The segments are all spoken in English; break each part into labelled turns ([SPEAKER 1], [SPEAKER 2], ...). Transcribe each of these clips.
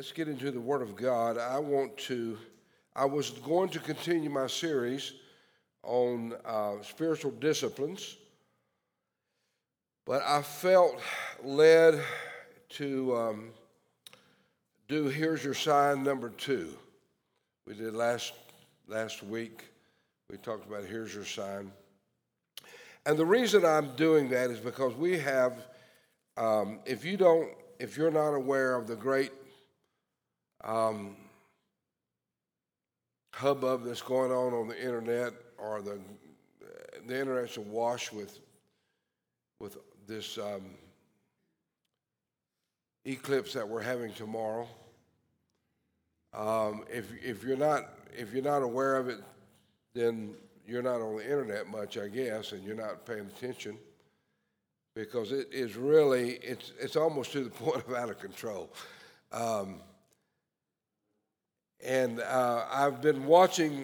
[SPEAKER 1] Let's get into the Word of God. I was going to continue my series on spiritual disciplines, but I felt led to do Here's Your Sign number 2. We did last week. We talked about Here's Your Sign. And the reason I'm doing that is because we have, if you're not aware of the great hubbub that's going on the internet, or the internet's awash with this eclipse that we're having tomorrow. If you're not aware of it, then you're not on the internet much, I guess, and you're not paying attention, because it is really it's almost to the point of out of control. And I've been watching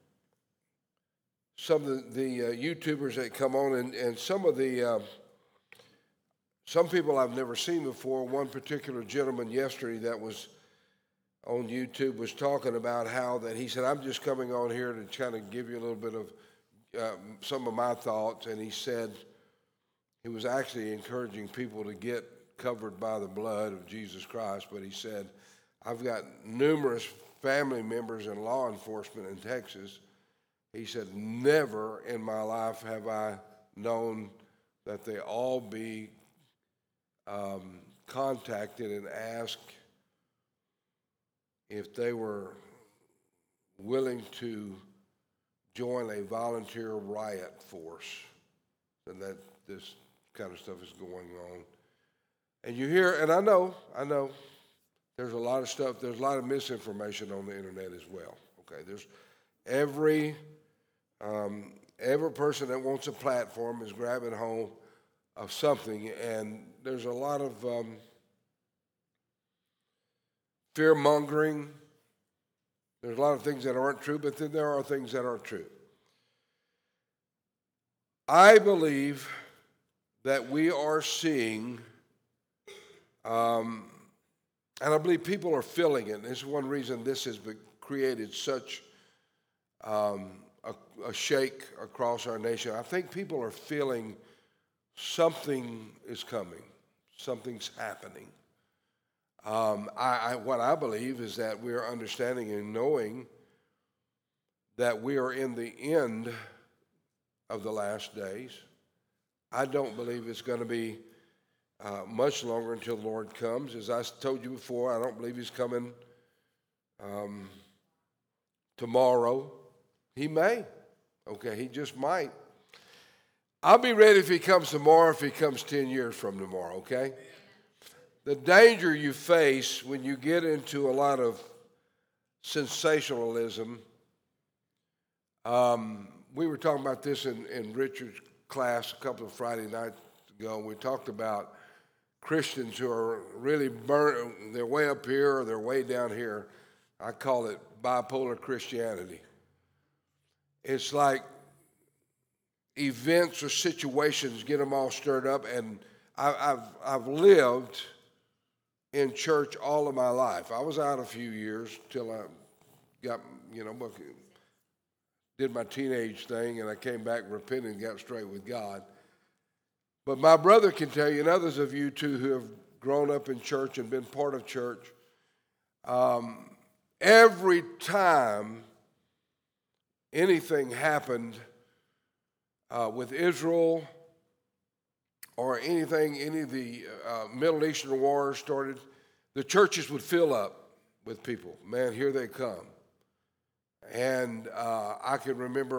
[SPEAKER 1] some of the YouTubers that come on, and some people I've never seen before. One particular gentleman yesterday that was on YouTube was talking about how that he said, I'm just coming on here to kind of give you a little bit of some of my thoughts. And he said he was actually encouraging people to get covered by the blood of Jesus Christ. But he said, I've got numerous family members in law enforcement in Texas. He said, never in my life have I known that they all be contacted and asked if they were willing to join a volunteer riot force, and that this kind of stuff is going on. And you hear, and I know, there's a lot of stuff, there's a lot of misinformation on the internet as well. Okay, there's every person that wants a platform is grabbing hold of something, and there's a lot of fear-mongering. There's a lot of things that aren't true, but then there are things that are true. I believe that we are seeing, and I believe people are feeling it. This is one reason this has created such a shake across our nation. I think people are feeling something is coming. Something's happening. What I believe is that we are understanding and knowing that we are in the end of the last days. I don't believe it's going to be much longer until the Lord comes. As I told you before, I don't believe he's coming tomorrow. He may. Okay, he just might. I'll be ready if he comes tomorrow, if he comes 10 years from tomorrow, okay? The danger you face when you get into a lot of sensationalism, we were talking about this in Richard's class a couple of Friday nights ago, and we talked about Christians who are really burnt, they're way up here or they're way down here. I call it bipolar Christianity. It's like events or situations get them all stirred up, and I've lived in church all of my life. I was out a few years till I got, did my teenage thing, and I came back, repented, and got straight with God. But my brother can tell you, and others of you too who have grown up in church and been part of church, every time anything happened with Israel or any of the Middle Eastern wars started, the churches would fill up with people. Man, here they come. And I can remember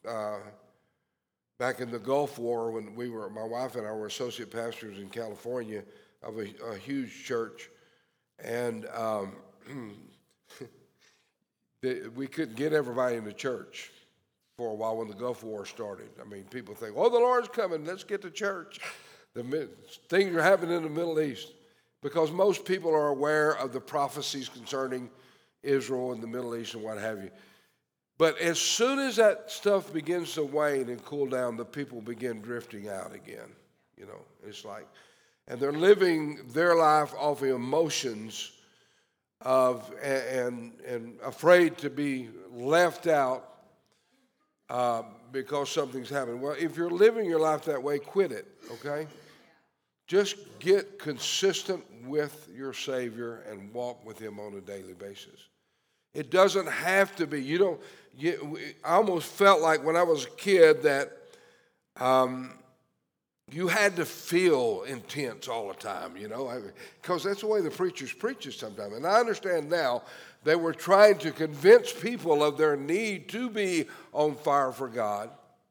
[SPEAKER 1] back in the Gulf War when my wife and I were associate pastors in California of a huge church, and we couldn't get everybody in the church for a while when the Gulf War started. I mean, people think, oh, the Lord's coming, let's get to church. Things are happening in the Middle East because most people are aware of the prophecies concerning Israel and the Middle East and what have you. But as soon as that stuff begins to wane and cool down, the people begin drifting out again. It's like, and they're living their life off of emotions and afraid to be left out because something's happened. Well, if you're living your life that way, quit it, okay? Just get consistent with your Savior and walk with Him on a daily basis. It doesn't have to be. I almost felt like when I was a kid that you had to feel intense all the time, because that's the way the preachers preach it sometimes. And I understand now they were trying to convince people of their need to be on fire for God.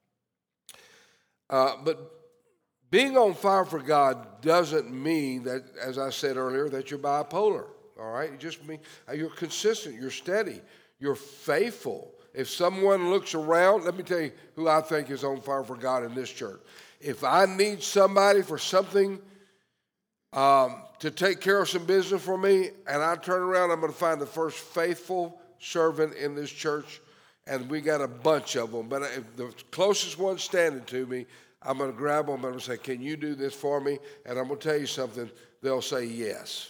[SPEAKER 1] But being on fire for God doesn't mean that, as I said earlier, that you're bipolar, all right? It just means you're consistent, you're steady, you're faithful. If someone looks around, let me tell you who I think is on fire for God in this church. If I need somebody for something to take care of some business for me, and I turn around, I'm going to find the first faithful servant in this church, and we got a bunch of them. But if the closest one standing to me, I'm going to grab them and I'm going to say, can you do this for me? And I'm going to tell you something. They'll say yes.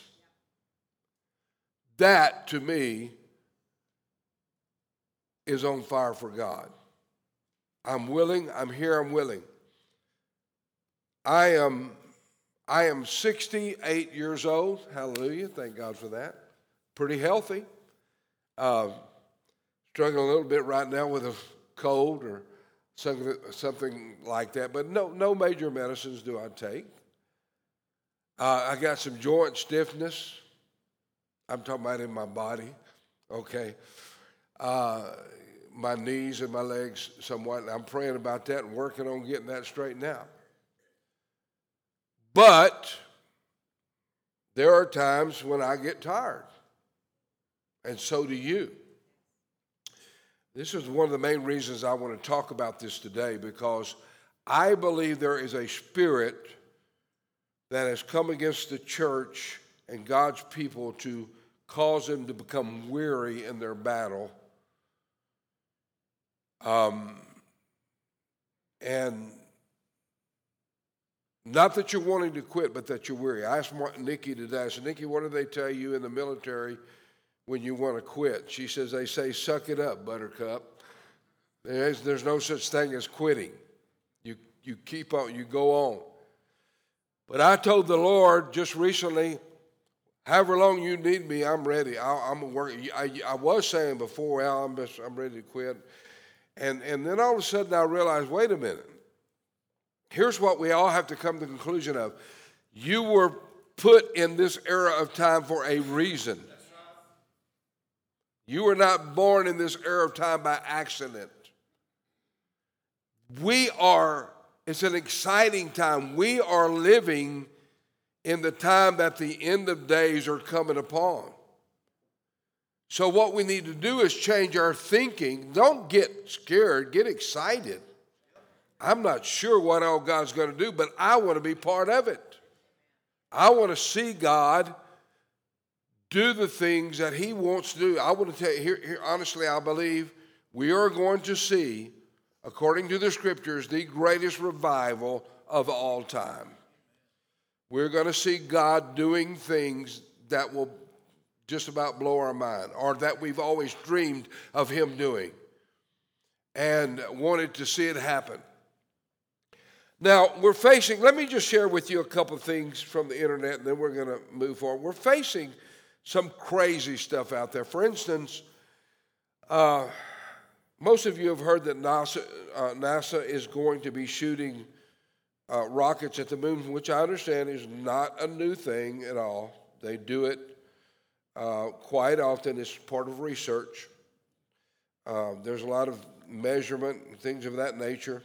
[SPEAKER 1] That, to me, is on fire for God. I'm willing. I'm here. I'm willing. I am 68 years old. Hallelujah. Thank God for that. Pretty healthy. Struggling a little bit right now with a cold or something like that. But no major medicines do I take. I got some joint stiffness. I'm talking about in my body. Okay. My knees and my legs somewhat. I'm praying about that and working on getting that straightened out. But there are times when I get tired, and so do you. This is one of the main reasons I want to talk about this today, because I believe there is a spirit that has come against the church and God's people to cause them to become weary in their battle. And not that you're wanting to quit, but that you're weary. I asked Nikki today, I said, Nikki, what do they tell you in the military when you want to quit? She says, they say, suck it up, buttercup. There's no such thing as quitting. You keep on, you go on. But I told the Lord just recently, however long you need me, I'm ready. I'm working. I was saying before, well, I'm ready to quit. And then all of a sudden I realized, wait a minute. Here's what we all have to come to the conclusion of. You were put in this era of time for a reason. You were not born in this era of time by accident. It's an exciting time. We are living in the time that the end of days are coming upon. So what we need to do is change our thinking. Don't get scared, get excited. I'm not sure what all God's going to do, but I want to be part of it. I want to see God do the things that He wants to do. I want to tell you, here, honestly, I believe we are going to see, according to the Scriptures, the greatest revival of all time. We're going to see God doing things that will just about blow our mind, or that we've always dreamed of Him doing and wanted to see it happen. Now, let me just share with you a couple of things from the internet, and then we're going to move forward. We're facing some crazy stuff out there. For instance, most of you have heard that NASA is going to be shooting rockets at the moon, which I understand is not a new thing at all. They do it quite often. It's part of research. There's a lot of measurement and things of that nature.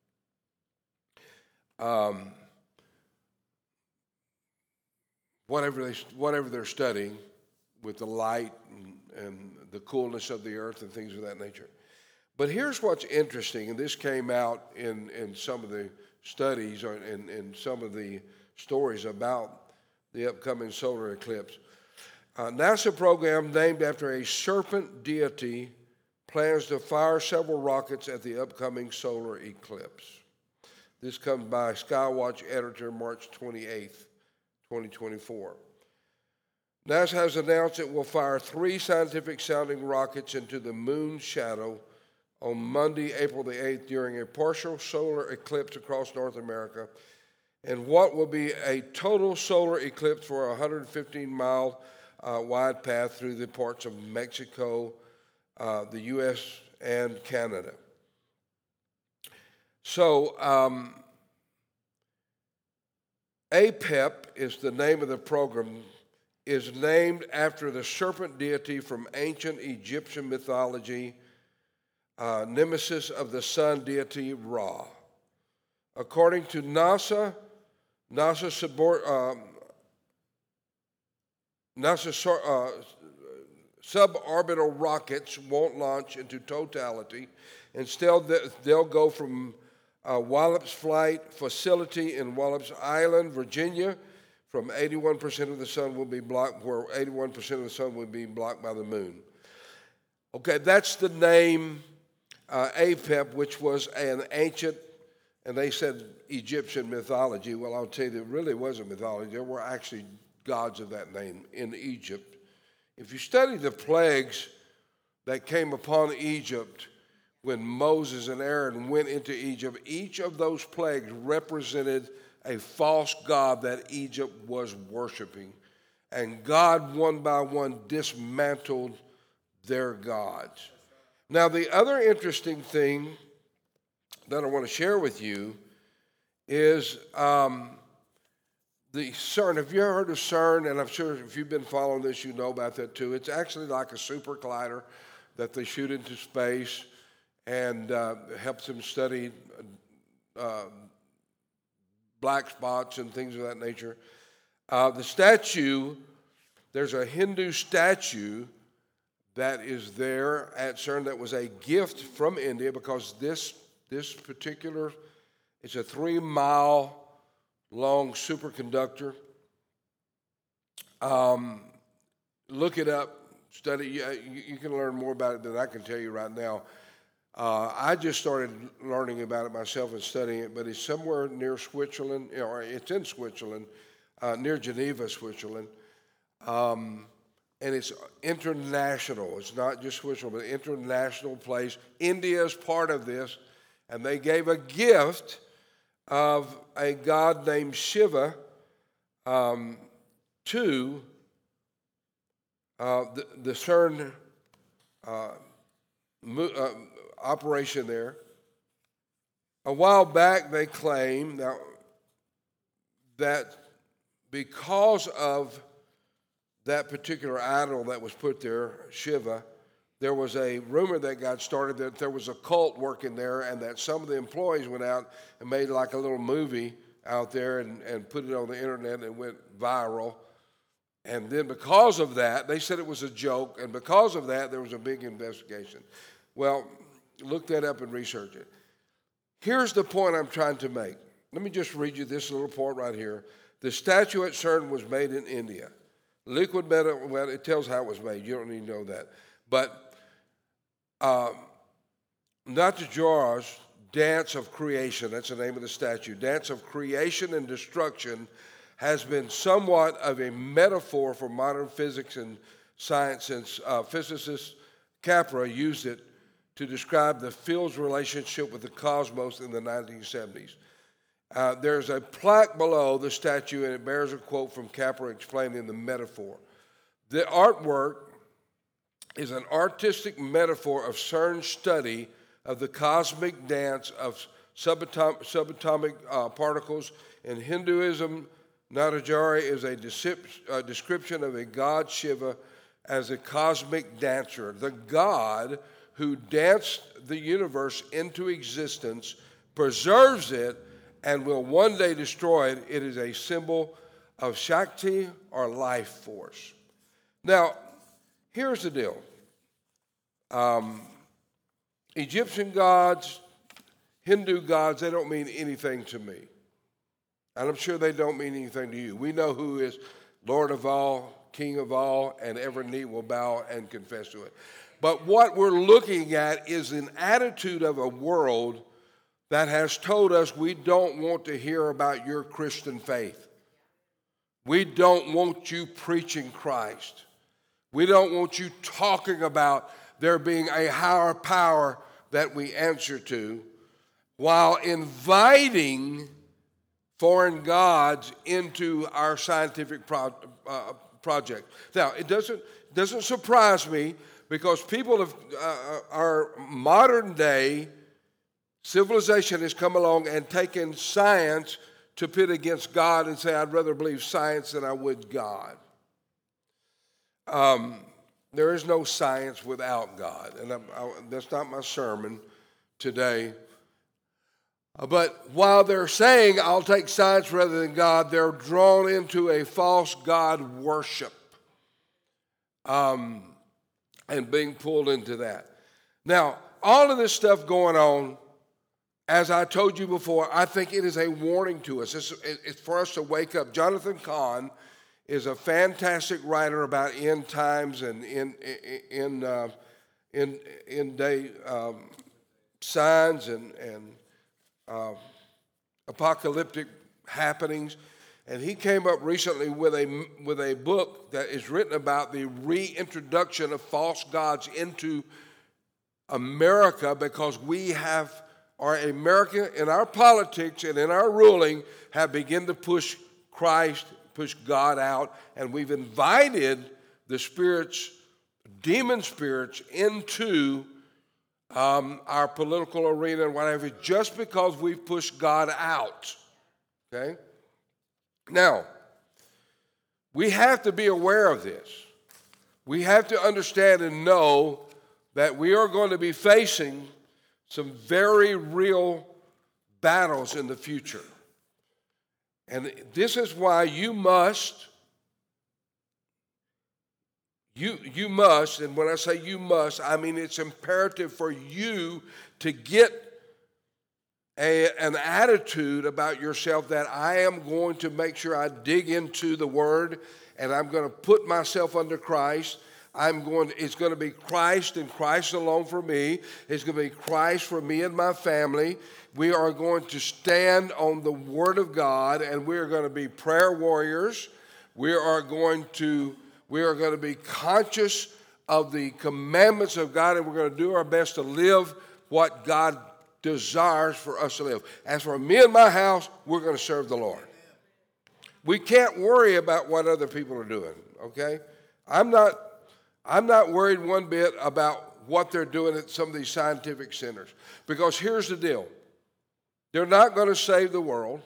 [SPEAKER 1] Whatever they're studying with the light and the coolness of the earth and things of that nature. But here's what's interesting, and this came out in some of the studies or in some of the stories about the upcoming solar eclipse. NASA program named after a serpent deity plans to fire several rockets at the upcoming solar eclipse. This comes by Skywatch editor March 28th, 2024. NASA has announced it will fire 3 scientific-sounding rockets into the moon's shadow on Monday, April the 8th, during a partial solar eclipse across North America, and what will be a total solar eclipse for a 115-mile wide path through the parts of Mexico, the U.S., and Canada. So, APEP is the name of the program, is named after the serpent deity from ancient Egyptian mythology, nemesis of the sun deity Ra. According to NASA suborbital rockets won't launch into totality. Instead, they'll go from Wallops Flight Facility in Wallops Island, Virginia, from 81% of the sun will be blocked, where 81% of the sun will be blocked by the moon. Okay, that's the name APEP, which was an ancient, and they said Egyptian mythology. Well, I'll tell you, it really wasn't mythology. There were actually gods of that name in Egypt. If you study the plagues that came upon Egypt when Moses and Aaron went into Egypt, each of those plagues represented a false god that Egypt was worshiping. And God, one by one, dismantled their gods. Now, the other interesting thing that I want to share with you is the CERN. Have you ever heard of CERN? And I'm sure if you've been following this, you know about that too. It's actually like a super collider that they shoot into space and helps them study black spots and things of that nature. The statue, there's a Hindu statue that is there at CERN that was a gift from India, because this particular, it's a 3-mile long superconductor. Look it up, study. You can learn more about it than I can tell you right now. I just started learning about it myself and studying it, but it's somewhere near Switzerland, or it's in Switzerland, near Geneva, Switzerland. And it's international. It's not just Switzerland, but an international place. India is part of this, and they gave a gift of a god named Shiva to the CERN operation there. A while back, they claimed that because of that particular idol that was put there, Shiva, there was a rumor that got started that there was a cult working there, and that some of the employees went out and made like a little movie out there and put it on the internet, and it went viral. And then because of that, they said it was a joke, and because of that, there was a big investigation. Well, look that up and research it. Here's the point I'm trying to make. Let me just read you this little part right here. The statue at CERN was made in India. Liquid metal, well, it tells how it was made. You don't need to know that. But Nataraja's Dance of Creation, that's the name of the statue, Dance of Creation and Destruction, has been somewhat of a metaphor for modern physics and science, since physicist Capra used it to describe the field's relationship with the cosmos in the 1970s. There's a plaque below the statue, and it bears a quote from Capra explaining the metaphor. The artwork is an artistic metaphor of CERN's study of the cosmic dance of subatomic particles. In Hinduism, Natarajara is a description of a god Shiva as a cosmic dancer, the god who danced the universe into existence, preserves it, and will one day destroy it. It is a symbol of Shakti, or life force. Now, here's the deal. Egyptian gods, Hindu gods, they don't mean anything to me. And I'm sure they don't mean anything to you. We know who is Lord of all, King of all, and every knee will bow and confess to it. But what we're looking at is an attitude of a world that has told us we don't want to hear about your Christian faith. We don't want you preaching Christ. We don't want you talking about there being a higher power that we answer to while inviting foreign gods into our scientific project. Now, it doesn't surprise me because people of our modern day civilization has come along and taken science to pit against God and say, I'd rather believe science than I would God. There is no science without God, and that's not my sermon today. But while they're saying, I'll take science rather than God, they're drawn into a false God worship and being pulled into that. Now, all of this stuff going on, as I told you before, I think it is a warning to us. It's for us to wake up. Jonathan Cahn is a fantastic writer about end times and end day signs and apocalyptic happenings. And he came up recently with a book that is written about the reintroduction of false gods into America because we are America in our politics and in our ruling have begun to push Christ, push God out, and we've invited the spirits, demon spirits, into our political arena and whatever, just because we've pushed God out. Okay? Now, we have to be aware of this. We have to understand and know that we are going to be facing some very real battles in the future. And this is why you must, and when I say you must, I mean it's imperative for you to get an attitude about yourself that I am going to make sure I dig into the Word and I'm going to put myself under Christ. It's going to be Christ and Christ alone for me. It's going to be Christ for me and my family. We are going to stand on the Word of God, and we are going to be prayer warriors. We are going to be conscious of the commandments of God, and we're going to do our best to live what God desires for us to live. As for me and my house, we're going to serve the Lord. We can't worry about what other people are doing, okay? I'm not worried one bit about what they're doing at some of these scientific centers. Because here's the deal. They're not going to save the world.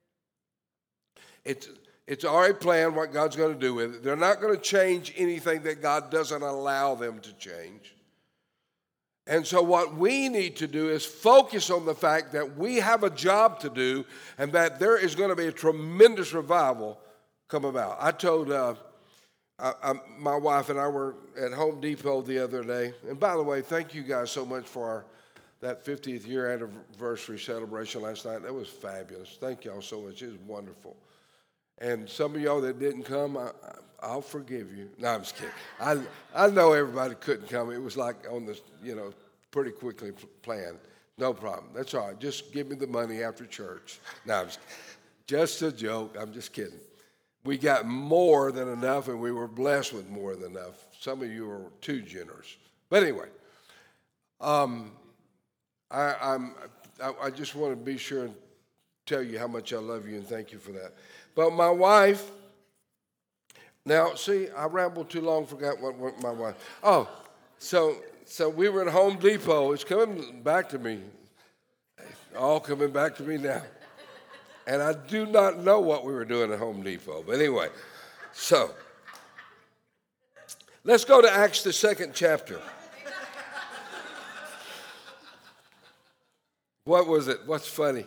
[SPEAKER 1] It's already planned what God's going to do with it. They're not going to change anything that God doesn't allow them to change. And so what we need to do is focus on the fact that we have a job to do and that there is going to be a tremendous revival come about. I told my wife and I were at Home Depot the other day. And by the way, thank you guys so much for that 50th year anniversary celebration last night. That was fabulous. Thank y'all so much. It was wonderful. And some of y'all that didn't come, I'll forgive you. No, I'm just kidding. I know everybody couldn't come. It was like on the, pretty quickly planned. No problem. That's all right. Just give me the money after church. No, I'm just a joke. I'm just kidding. We got more than enough, and we were blessed with more than enough. Some of you are too generous. But anyway, I just want to be sure and tell you how much I love you and thank you for that. But my wife, now, see, I rambled too long, forgot what my wife. Oh, so we were at Home Depot. It's coming back to me. All coming back to me now. And I do not know what we were doing at Home Depot. But anyway, so let's go to Acts, the 2nd chapter. What was it? What's funny?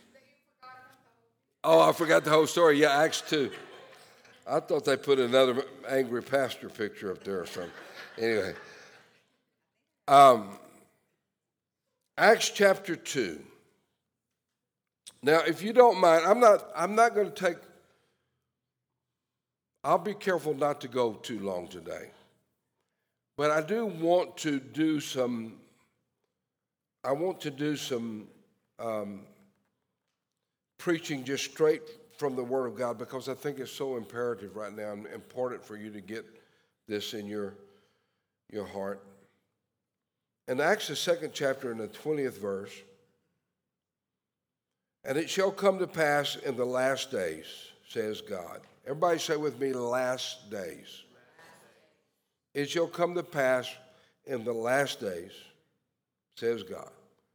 [SPEAKER 1] Oh, I forgot the whole story. Yeah, Acts 2. I thought they put another angry pastor picture up there or something. Anyway, Acts chapter 2. Now, if you don't mind, I'm not going to I'll be careful not to go too long today. But I do want to do some preaching just straight from the Word of God because I think it's so imperative right now and important for you to get this in your heart. In Acts, the 2nd chapter, in the 20th verse, and it shall come to pass in the last days, says God. Everybody say with me, last days. It shall come to pass in the last days, says God,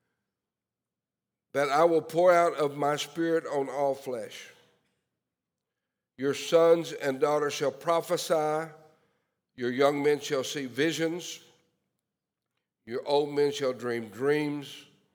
[SPEAKER 1] that I will pour out of my Spirit on all flesh. Your sons and daughters shall prophesy. Your young men shall see visions. Your old men shall dream dreams.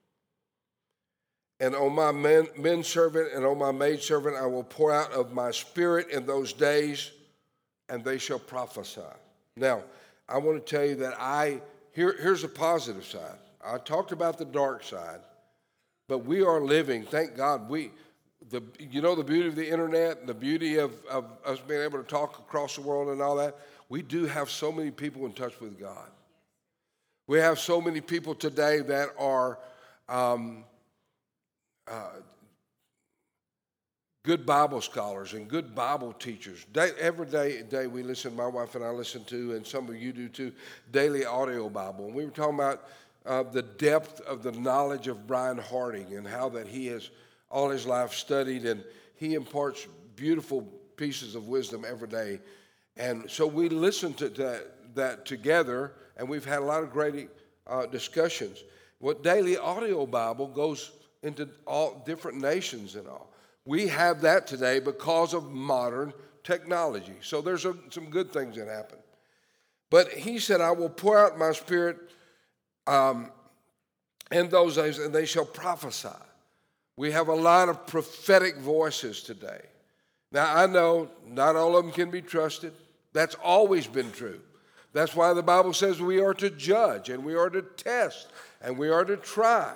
[SPEAKER 1] And on my men servant and on my maidservant I will pour out of my Spirit in those days, and they shall prophesy. Now, I want to tell you that here's a positive side. I talked about the dark side, but we are living, thank God, the beauty of the internet and the beauty of us being able to talk across the world and all that, we do have so many people in touch with God. We have so many people today that are good Bible scholars and good Bible teachers. Every day we listen, my wife and I listen to, and some of you do too, daily audio Bible. And we were talking about the depth of the knowledge of Brian Harding and how that he has all his life studied, and he imparts beautiful pieces of wisdom every day. And so we listen to that together, and we've had a lot of great discussions. What daily audio Bible goes into all different nations and all. We have that today because of modern technology. So there's some good things that happen. But he said, I will pour out my Spirit in those days, and they shall prophesy. We have a lot of prophetic voices today. Now, I know not all of them can be trusted. That's always been true. That's why the Bible says we are to judge, and we are to test, and we are to try.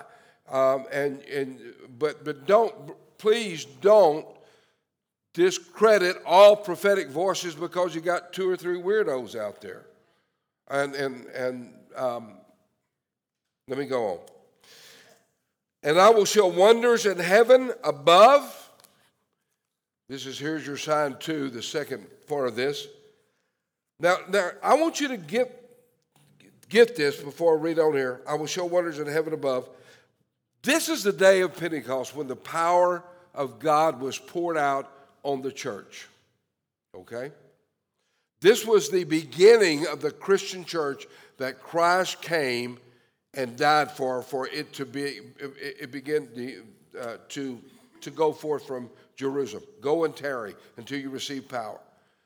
[SPEAKER 1] But please don't discredit all prophetic voices because you got 2 or 3 weirdos out there. And let me go on. And I will show wonders in heaven above. Here's your sign 2, the second part of this. Now I want you to get this before I read on here. I will show wonders in heaven above. This is the day of Pentecost when the power of God was poured out on the church. Okay? This was the beginning of the Christian church that Christ came and died for it to be. It began to go forth from Jerusalem. Go and tarry until you receive power.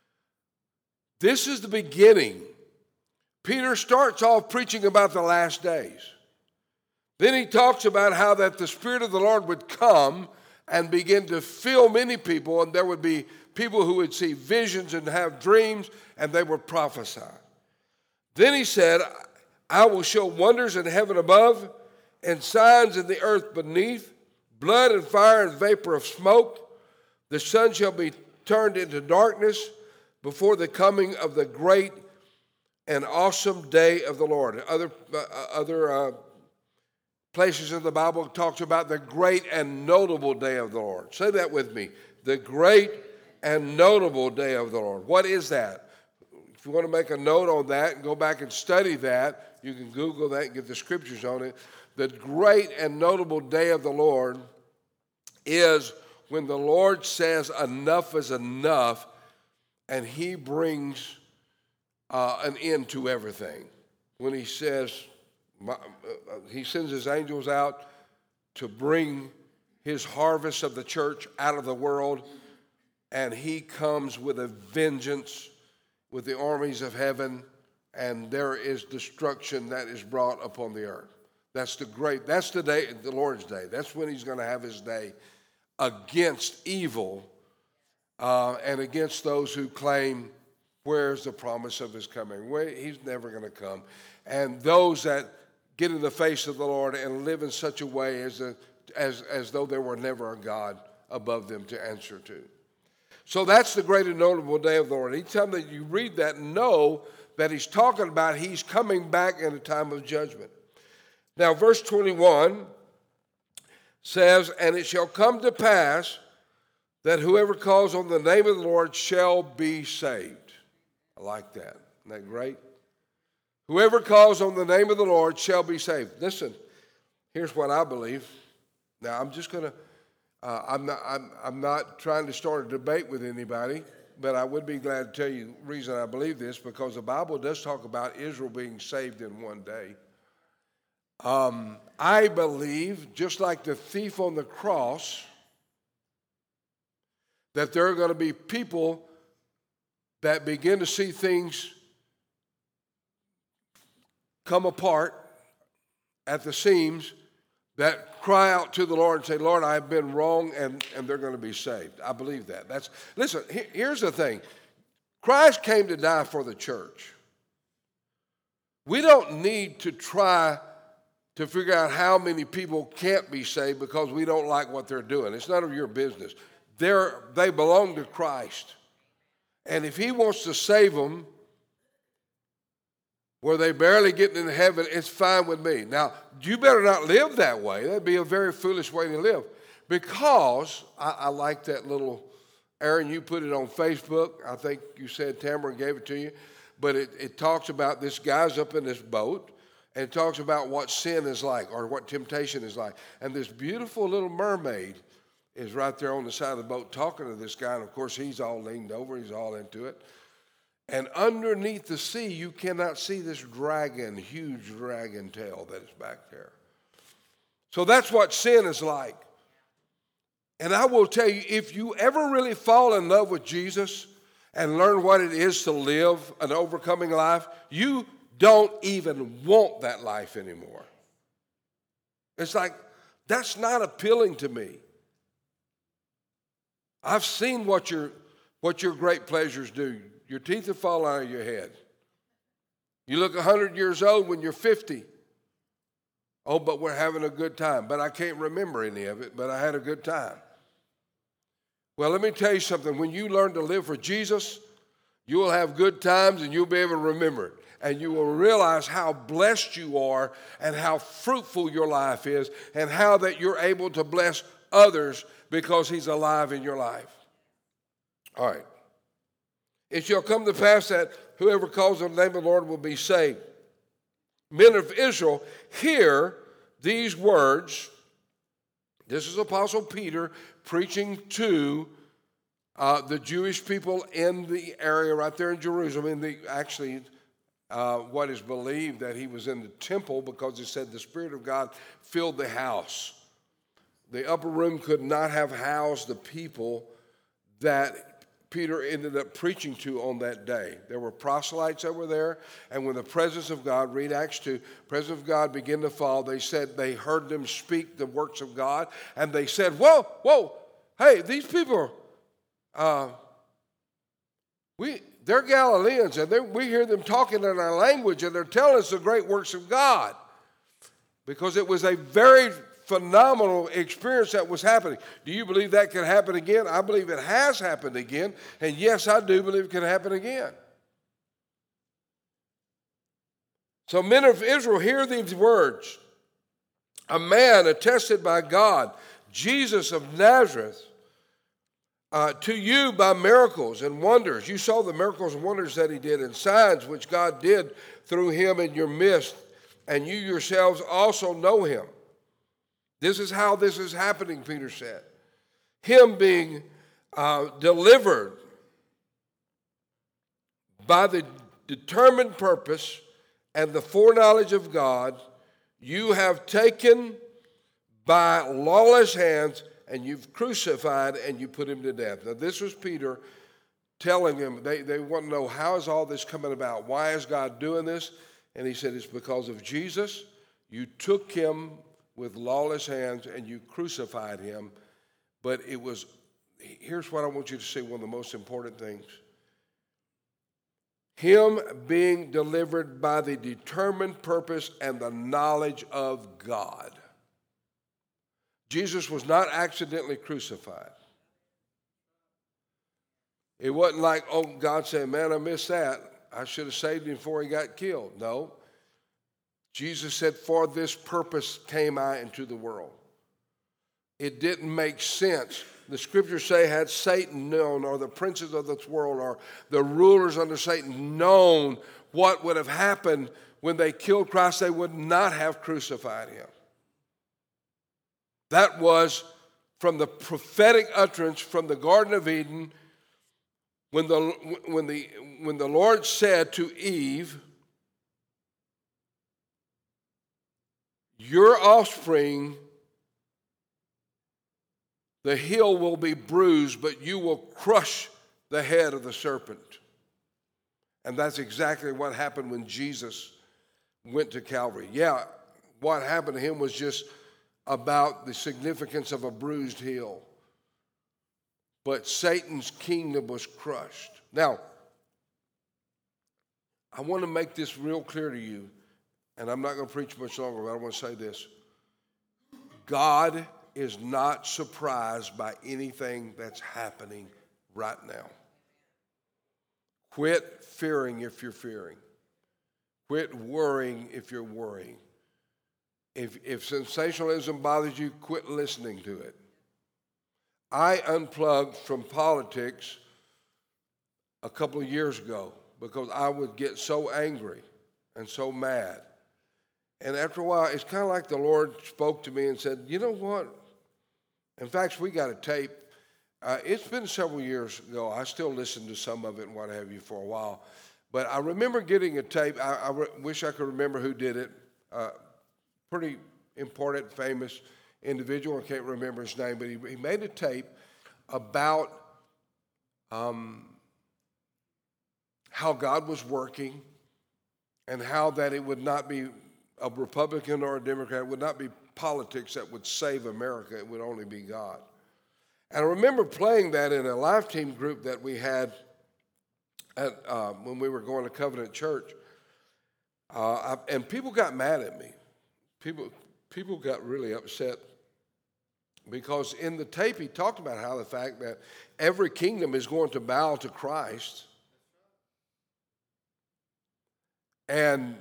[SPEAKER 1] This is the beginning. Peter starts off preaching about the last days. Then he talks about how that the Spirit of the Lord would come and begin to fill many people, and there would be people who would see visions and have dreams, and they would prophesy. Then he said, I will show wonders in heaven above and signs in the earth beneath, blood and fire and vapor of smoke. The sun shall be turned into darkness before the coming of the great and awesome day of the Lord. Other places in the Bible talks about the great and notable day of the Lord. Say that with me. The great and notable day of the Lord. What is that? If you want to make a note on that and go back and study that, you can Google that and get the scriptures on it. The great and notable day of the Lord is when the Lord says enough is enough, and he brings an end to everything. When he says, he sends his angels out to bring his harvest of the church out of the world, and he comes with a vengeance with the armies of heaven, and there is destruction that is brought upon the earth. That's the day, the Lord's day. That's when he's going to have his day against evil and against those who claim, where's the promise of his coming? He's never going to come. And those that get in the face of the Lord and live in such a way as though there were never a God above them to answer to. So that's the great and notable day of the Lord. Each time that you read that, know that he's talking about he's coming back in a time of judgment. Now, verse 21 says, and it shall come to pass that whoever calls on the name of the Lord shall be saved. I like that. Isn't that great? Whoever calls on the name of the Lord shall be saved. Listen, here's what I believe. Now, I'm just going to, I'm not trying to start a debate with anybody, but I would be glad to tell you the reason I believe this, because the Bible does talk about Israel being saved in one day. I believe, just like the thief on the cross, that there are going to be people that begin to see things come apart at the seams, that cry out to the Lord and say, Lord, I've been wrong, and they're going to be saved. I believe that. Listen, here's the thing. Christ came to die for the church. We don't need to try to figure out how many people can't be saved because we don't like what they're doing. It's none of your business. They belong to Christ. And if he wants to save them where they barely get into heaven, it's fine with me. Now, you better not live that way. That'd be a very foolish way to live. Because, I like that little, Aaron, you put it on Facebook. I think you said Tamara gave it to you. But it talks about this guy's up in this boat, and it talks about what sin is like or what temptation is like. And this beautiful little mermaid is right there on the side of the boat talking to this guy. And, of course, he's all leaned over. He's all into it. And underneath the sea, you cannot see this dragon, huge dragon tail that is back there. So that's what sin is like. And I will tell you, if you ever really fall in love with Jesus and learn what it is to live an overcoming life, you don't even want that life anymore. It's like, that's not appealing to me. I've seen what your great pleasures do. Your teeth have fallen out of your head. You look 100 years old when you're 50. Oh, but we're having a good time. But I can't remember any of it, but I had a good time. Well, let me tell you something. When you learn to live for Jesus, you will have good times and you'll be able to remember it. And you will realize how blessed you are and how fruitful your life is and how that you're able to bless others because he's alive in your life. All right. It shall come to pass that whoever calls on the name of the Lord will be saved. Men of Israel, hear these words. This is Apostle Peter preaching to the Jewish people in the area right there in Jerusalem. What is believed that he was in the temple because it said the Spirit of God filled the house. The upper room could not have housed the people that Peter ended up preaching to on that day. There were proselytes that were there, and when the presence of God, read Acts 2, presence of God began to fall, they said they heard them speak the works of God, and they said, whoa, hey, these people, they're Galileans, and we hear them talking in our language, and they're telling us the great works of God. Because it was a very phenomenal experience that was happening. Do you believe that can happen again? I believe it has happened again. And yes, I do believe it can happen again. So men of Israel, hear these words. A man attested by God, Jesus of Nazareth, to you by miracles and wonders. You saw the miracles and wonders that he did and signs which God did through him in your midst. And you yourselves also know him. This is how this is happening, Peter said. Him being delivered by the determined purpose and the foreknowledge of God, you have taken by lawless hands and you've crucified and you put him to death. Now this was Peter telling them, they want to know, how is all this coming about? Why is God doing this? And he said, it's because of Jesus. You took him with lawless hands, and you crucified him. But here's what I want you to see, one of the most important things. Him being delivered by the determined purpose and the knowledge of God. Jesus was not accidentally crucified. It wasn't like, oh, God said, man, I missed that. I should have saved him before he got killed. No. Jesus said, for this purpose came I into the world. It didn't make sense the scriptures say, had Satan known, or the princes of this world, or the rulers under Satan known what would have happened when they killed Christ, they would not have crucified him. That was from the prophetic utterance from the Garden of Eden when the Lord said to Eve, your offspring, the heel will be bruised, but you will crush the head of the serpent. And that's exactly what happened when Jesus went to Calvary. Yeah, what happened to him was just about the significance of a bruised heel. But Satan's kingdom was crushed. Now, I want to make this real clear to you, and I'm not going to preach much longer, but I want to say this. God is not surprised by anything that's happening right now. Quit fearing if you're fearing. Quit worrying if you're worrying. If sensationalism bothers you, quit listening to it. I unplugged from politics a couple of years ago because I would get so angry and so mad. And after a while, it's kind of like the Lord spoke to me and said, you know what? In fact, we got a tape. It's been several years ago. I still listen to some of it and what have you for a while. But I remember getting a tape. I wish I could remember who did it. Pretty important, famous individual. I can't remember his name, but he made a tape about how God was working and how that it would not be a Republican or a Democrat. It would not be politics that would save America. It would only be God. And I remember playing that in a life team group that we had when we were going to Covenant Church. And people got mad at me. People got really upset because in the tape he talked about how the fact that every kingdom is going to bow to Christ, and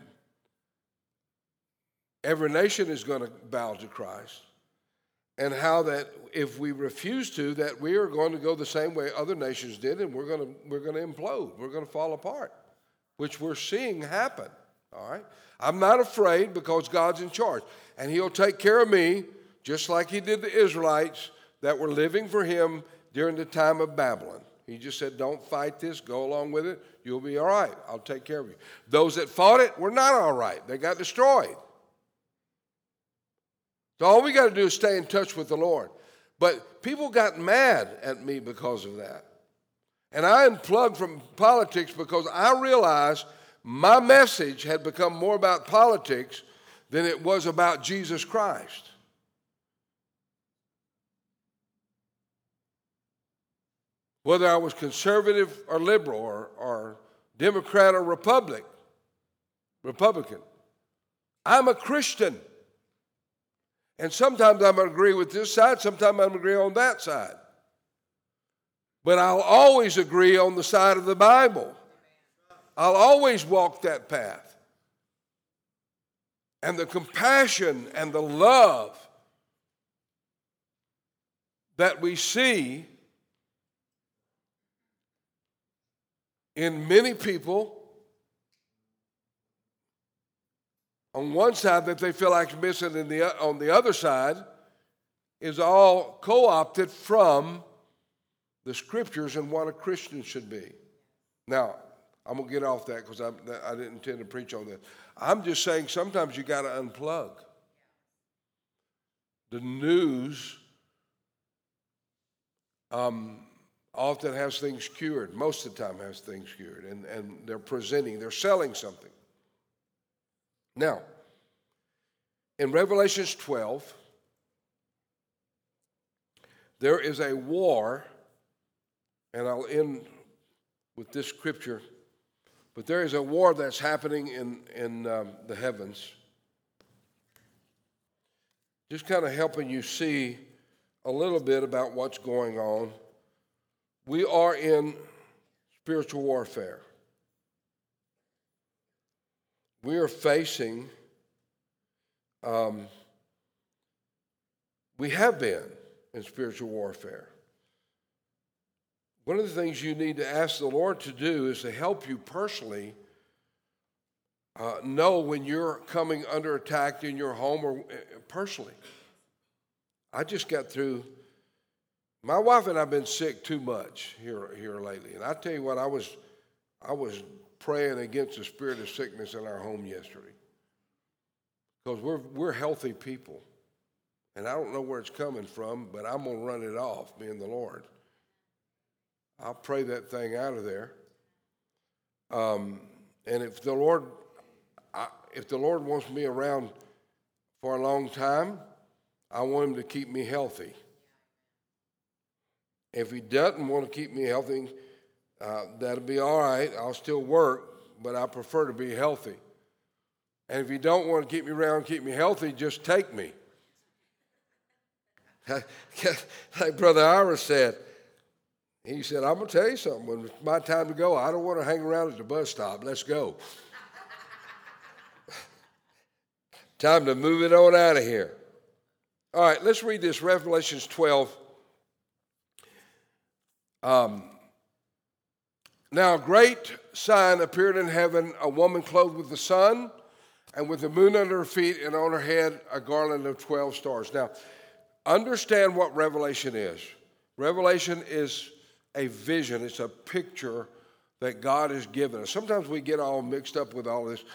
[SPEAKER 1] every nation is going to bow to Christ, and how that if we refuse to, that we are going to go the same way other nations did, and we're going to implode. We're going to fall apart, which we're seeing happen. All right? I'm not afraid because God's in charge, and he'll take care of me just like he did the Israelites that were living for him during the time of Babylon. He just said, don't fight this, go along with it, you'll be all right, I'll take care of you. Those that fought it were not all right, they got destroyed. So all we got to do is stay in touch with the Lord. But people got mad at me because of that. And I unplugged from politics because I realized my message had become more about politics than it was about Jesus Christ. Whether I was conservative or liberal or Democrat or Republican, I'm a Christian. And sometimes I'm going to agree with this side, sometimes I'm going to agree on that side. But I'll always agree on the side of the Bible. I'll always walk that path. And the compassion and the love that we see in many people on one side that they feel like missing on the other side is all co-opted from the scriptures and what a Christian should be. Now, I'm going to get off that because I didn't intend to preach on that. I'm just saying sometimes you got to unplug. The news often has things cured. Most of the time has things cured. And they're selling something. Now, in Revelation 12, there is a war, and I'll end with this scripture, but there is a war that's happening in the heavens. Just kind of helping you see a little bit about what's going on. We are in spiritual warfare. We are facing, we have been in spiritual warfare. one of the things you need to ask the Lord to do is to help you personally know when you're coming under attack in your home or personally. I just got through. My wife and I have been sick too much here lately, and I tell you what, I was praying against the spirit of sickness in our home yesterday because we're healthy people, and I don't know where it's coming from, but I'm gonna run it off, me and the Lord. I'll pray that thing out of there, and if the Lord wants me around for a long time, I want him to keep me healthy. If he doesn't want to keep me healthy, that'll be all right. I'll still work, but I prefer to be healthy. And if you don't want to keep me around, keep me healthy, just take me. Like Brother Ira said, he said, I'm going to tell you something. When it's my time to go, I don't want to hang around at the bus stop. Let's go. Time to move it on out of here. All right, let's read this, Revelations 12. Now a great sign appeared in heaven, a woman clothed with the sun and with the moon under her feet, and on her head a garland of 12 stars. Now, understand what Revelation is. Revelation is a vision. It's a picture that God has given us. Sometimes we get all mixed up with all this.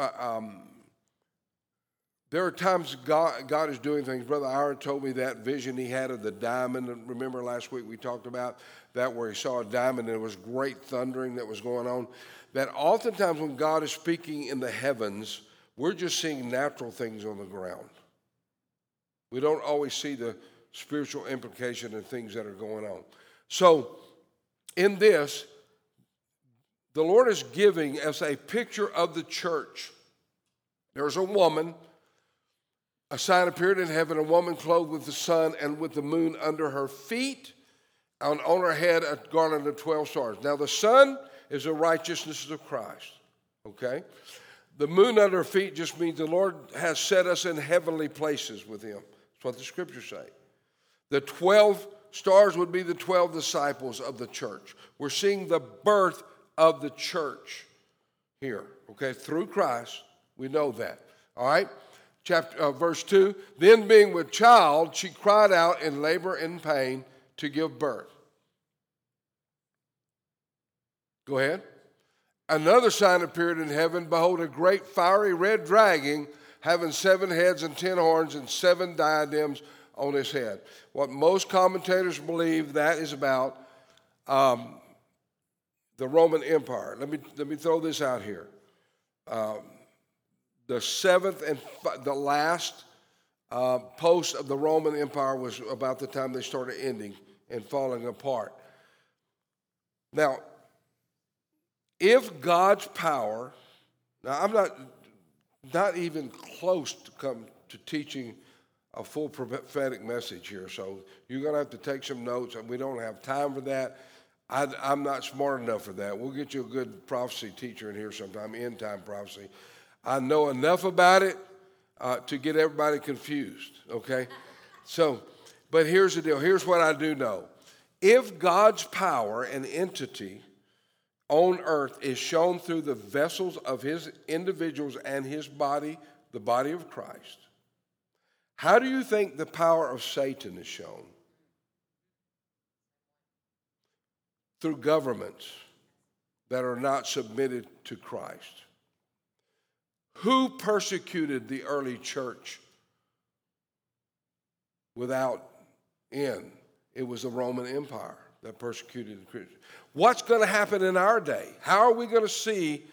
[SPEAKER 1] There are times God is doing things. Brother Ira told me that vision he had of the diamond. Remember last week we talked about that, where he saw a diamond and there was great thundering that was going on. That oftentimes when God is speaking in the heavens, we're just seeing natural things on the ground. We don't always see the spiritual implication and things that are going on. So in this, the Lord is giving us a picture of the church. There's a woman. A sign appeared in heaven, a woman clothed with the sun and with the moon under her feet, and on her head a garland of 12 stars. Now the sun is the righteousness of Christ, okay? The moon under her feet just means the Lord has set us in heavenly places with him. That's what the scriptures say. The 12 stars would be the 12 disciples of the church. We're seeing the birth of the church here, okay? Through Christ, we know that, all right? Verse 2, then being with child, she cried out in labor and pain to give birth. Go ahead. Another sign appeared in heaven. Behold, a great fiery red dragon, having 7 heads and 10 horns and 7 diadems on his head. What most commentators believe that is about the Roman Empire. Let me throw this out here. The 7th and the last post of the Roman Empire was about the time they started ending and falling apart. Now, if God's power, now I'm not even close to come to teaching a full prophetic message here, so you're going to have to take some notes, and we don't have time for that. I'm not smart enough for that. We'll get you a good prophecy teacher in here sometime, end-time prophecy. I know enough about it to get everybody confused, okay? So, but here's the deal. Here's what I do know. If God's power and entity on earth is shown through the vessels of his individuals and his body, the body of Christ, how do you think the power of Satan is shown? Through governments that are not submitted to Christ. Who persecuted the early church without end? It was the Roman Empire that persecuted the Christians. What's going to happen in our day? How are we going to see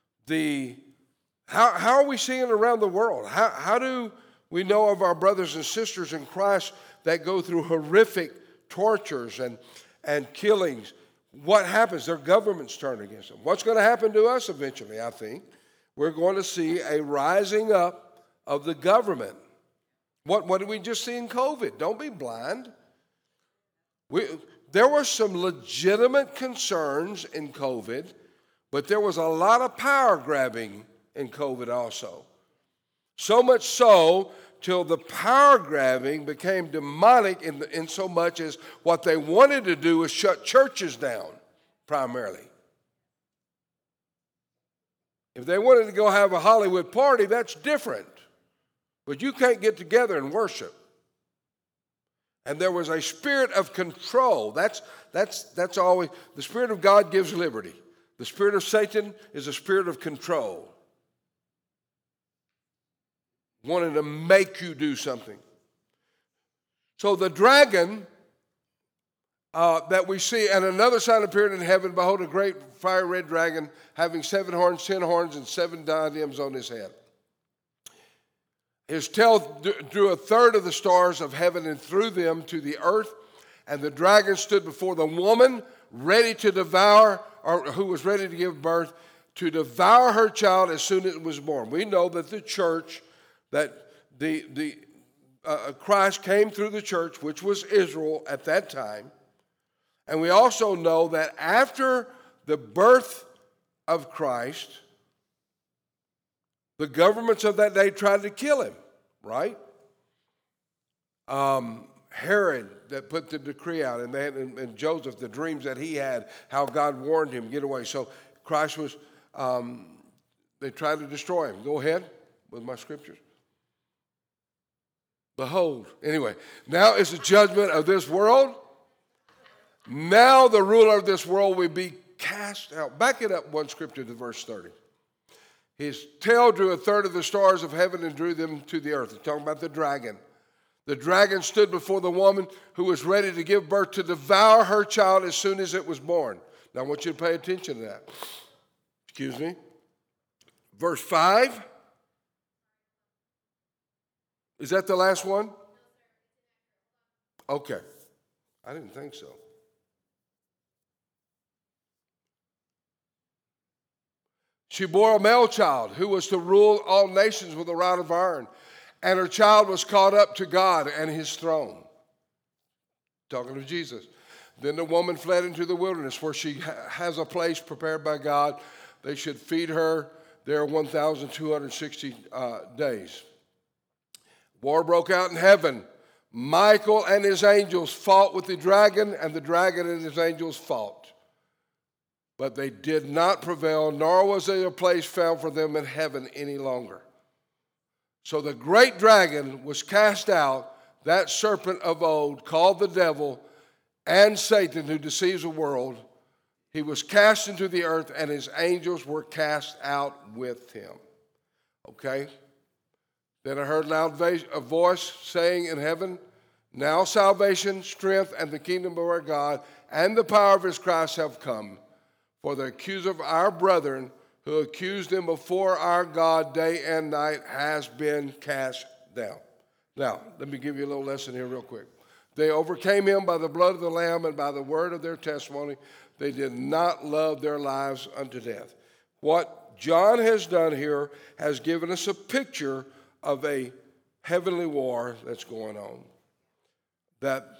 [SPEAKER 1] how are we seeing it around the world? How do we know of our brothers and sisters in Christ that go through horrific tortures and killings? What happens? Their governments turn against them. What's going to happen to us eventually, I think? We're going to see a rising up of the government. What did we just see in COVID? Don't be blind. There were some legitimate concerns in COVID, but there was a lot of power grabbing in COVID also. So much so till the power grabbing became demonic in so much as what they wanted to do was shut churches down, primarily. If they wanted to go have a Hollywood party, that's different. But you can't get together and worship. And there was a spirit of control. That's always, the Spirit of God gives liberty. The spirit of Satan is a spirit of control. Wanting to make you do something. So the dragon that we see, and another sign appeared in heaven, behold, a great fire red dragon, having 7 horns, 10 horns, and 7 diadems on his head. His tail drew a third of the stars of heaven and threw them to the earth. And the dragon stood before the woman, ready to devour, or who was ready to give birth, to devour her child as soon as it was born. We know that the church, that Christ came through the church, which was Israel at that time. And we also know that after the birth of Christ, the governments of that day tried to kill him, right? Herod that put the decree out, and Joseph, the dreams that he had, how God warned him, get away. So Christ was, they tried to destroy him. Go ahead with my scriptures. Behold, anyway, now is the judgment of this world. Now the ruler of this world will be cast out. Back it up one scripture to verse 30. His tail drew a third of the stars of heaven and drew them to the earth. He's talking about the dragon. The dragon stood before the woman who was ready to give birth to devour her child as soon as it was born. Now I want you to pay attention to that. Excuse me. Verse 5. Is that the last one? Okay. I didn't think so. She bore a male child who was to rule all nations with a rod of iron, and her child was caught up to God and his throne. Talking to Jesus. Then the woman fled into the wilderness where she has a place prepared by God. They should feed her there 1,260 days. War broke out in heaven. Michael and his angels fought with the dragon, and the dragon and his angels fought. But they did not prevail, nor was there a place found for them in heaven any longer. So the great dragon was cast out, that serpent of old, called the devil and Satan, who deceives the world. He was cast into the earth, and his angels were cast out with him. Okay? Then I heard a voice saying in heaven, now salvation, strength, and the kingdom of our God, and the power of his Christ have come. For the accuser of our brethren, who accused them before our God day and night, has been cast down. Now, let me give you a little lesson here real quick. They overcame him by the blood of the Lamb and by the word of their testimony. They did not love their lives unto death. What John has done here has given us a picture of a heavenly war that's going on. That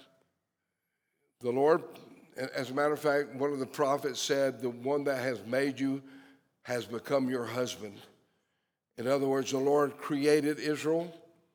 [SPEAKER 1] the Lord, as a matter of fact, one of the prophets said, the one that has made you has become your husband. In other words, the Lord created Israel.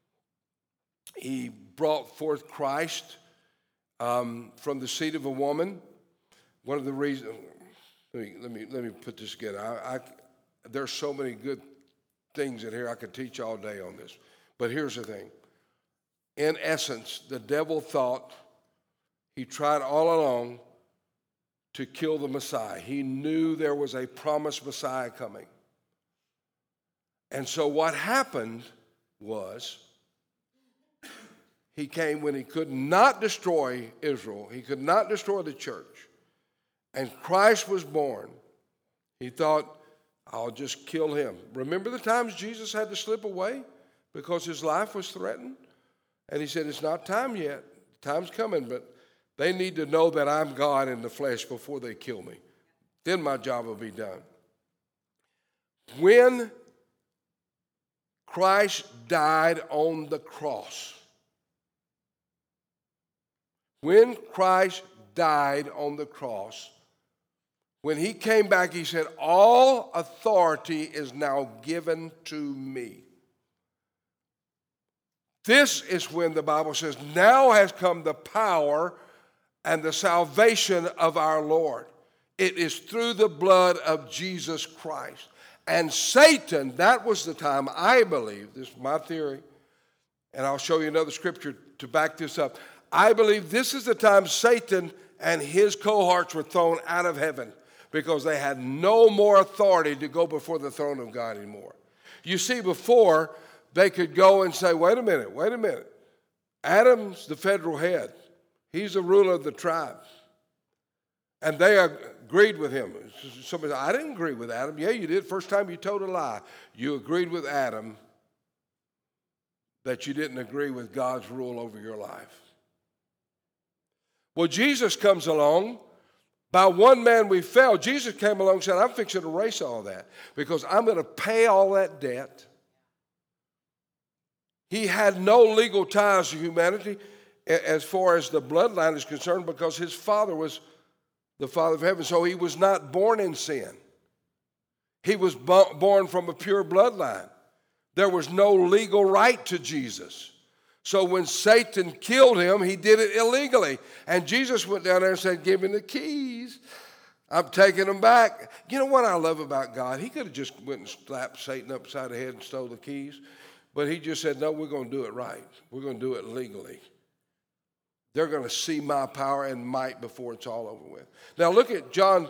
[SPEAKER 1] He brought forth Christ from the seed of a woman. One of the reasons, let me put this together. There's so many good things in here I could teach all day on this. But here's the thing. In essence, the devil thought, he tried all along to kill the Messiah. He knew there was a promised Messiah coming. And so what happened was, he came when he could not destroy Israel. He could not destroy the church. And Christ was born. He thought, I'll just kill him. Remember the times Jesus had to slip away because his life was threatened? And he said, it's not time yet. Time's coming, but they need to know that I'm God in the flesh before they kill me. Then my job will be done. When Christ died on the cross, when Christ died on the cross, when he came back, he said, all authority is now given to me. This is when the Bible says, now has come the power and the salvation of our Lord. It is through the blood of Jesus Christ. And Satan, that was the time, I believe, this is my theory, and I'll show you another scripture to back this up. I believe this is the time Satan and his cohorts were thrown out of heaven because they had no more authority to go before the throne of God anymore. You see, before, they could go and say, wait a minute. Adam's the federal head. He's the ruler of the tribe. And they agreed with him. Somebody said, I didn't agree with Adam. Yeah, you did. First time you told a lie. You agreed with Adam that you didn't agree with God's rule over your life. Well, Jesus comes along. By one man we fell. Jesus came along and said, I'm fixing to erase all that because I'm going to pay all that debt. He had no legal ties to humanity as far as the bloodline is concerned because his father was the Father of heaven. So he was not born in sin. He was born from a pure bloodline. There was no legal right to Jesus. So when Satan killed him, he did it illegally. And Jesus went down there and said, give him the keys. I'm taking them back. You know what I love about God? He could have just went and slapped Satan upside the head and stole the keys. But he just said, no, we're going to do it right. We're going to do it legally. They're going to see my power and might before it's all over with. Now look at John.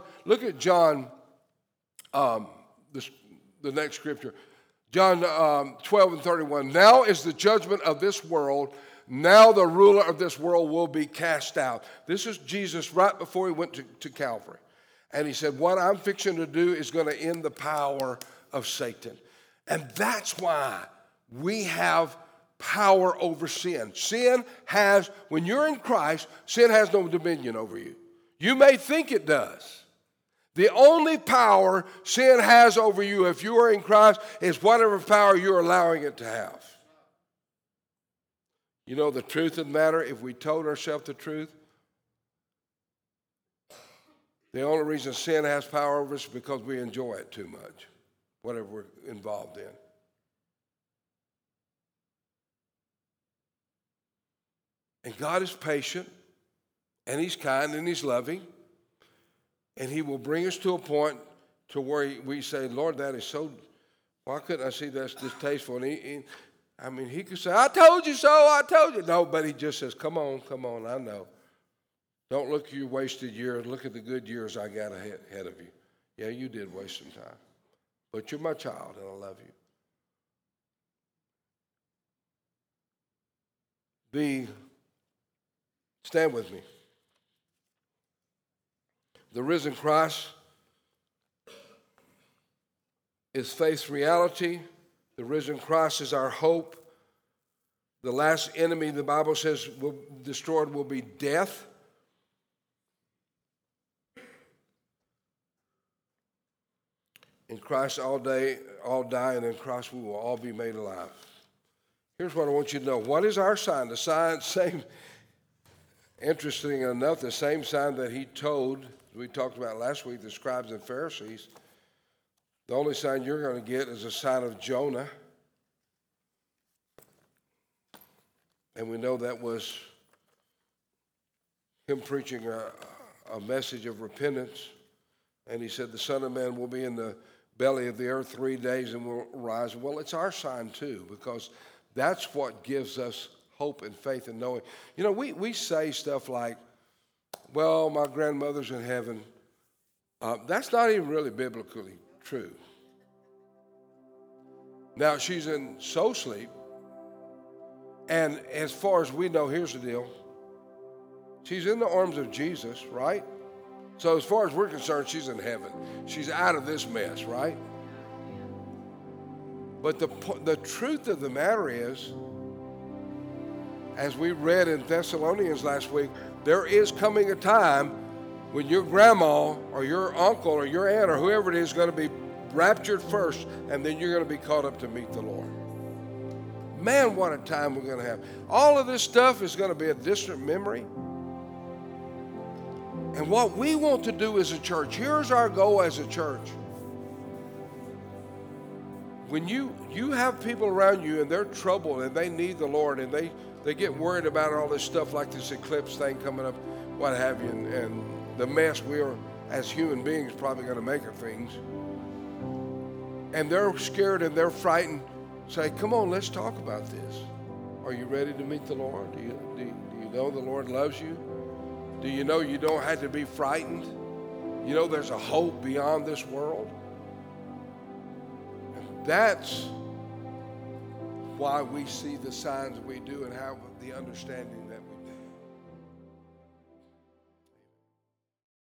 [SPEAKER 1] The next scripture. John 12:31. Now is the judgment of this world. Now the ruler of this world will be cast out. This is Jesus right before he went to Calvary. And he said, what I'm fixing to do is going to end the power of Satan. And that's why we have power over sin. Sin has, when you're in Christ, sin has no dominion over you. You may think it does. The only power sin has over you if you are in Christ is whatever power you're allowing it to have. You know the truth of the matter, if we told ourselves the truth, the only reason sin has power over us is because we enjoy it too much, whatever we're involved in. And God is patient, and he's kind, and he's loving, and he will bring us to a point to where we say, Lord, that is so, why couldn't I see that's distasteful? And he could say, I told you so, I told you. No, but he just says, come on, I know. Don't look at your wasted years. Look at the good years I got ahead of you. Yeah, you did waste some time, but you're my child, and I love you. Stand with me. The risen Christ is faith's reality. The risen Christ is our hope. The last enemy, the Bible says, destroyed will be death. In Christ all die, and in Christ we will all be made alive. Here's what I want you to know. What is our sign? The sign, interesting enough, the same sign that he told, we talked about last week, the scribes and Pharisees. The only sign you're going to get is a sign of Jonah. And we know that was him preaching a message of repentance. And he said, the Son of Man will be in the belly of the earth 3 days and will rise. Well, it's our sign too, because that's what gives us hope and faith and knowing. You know, we say stuff like, well, my grandmother's in heaven. That's not even really biblically true. Now, she's in soul sleep. And as far as we know, here's the deal. She's in the arms of Jesus, right? So as far as we're concerned, she's in heaven. She's out of this mess, right? But the truth of the matter is, as we read in Thessalonians last week, there is coming a time when your grandma or your uncle or your aunt or whoever it is going to be raptured first, and then you're going to be caught up to meet the Lord. Man, what a time we're going to have. All of this stuff is going to be a distant memory. And what we want to do as a church, here's our goal as a church. when you have people around you and they're troubled and they need the Lord and they get worried about all this stuff like this eclipse thing coming up, what have you, and the mess we are as human beings probably going to make of things, and they're scared and they're frightened, say, come on, let's talk about this. Are you ready to meet the Lord? Do you know the Lord loves you? Do you know you don't have to be frightened? You know there's a hope beyond this world? And that's why we see the signs we do and have the understanding that we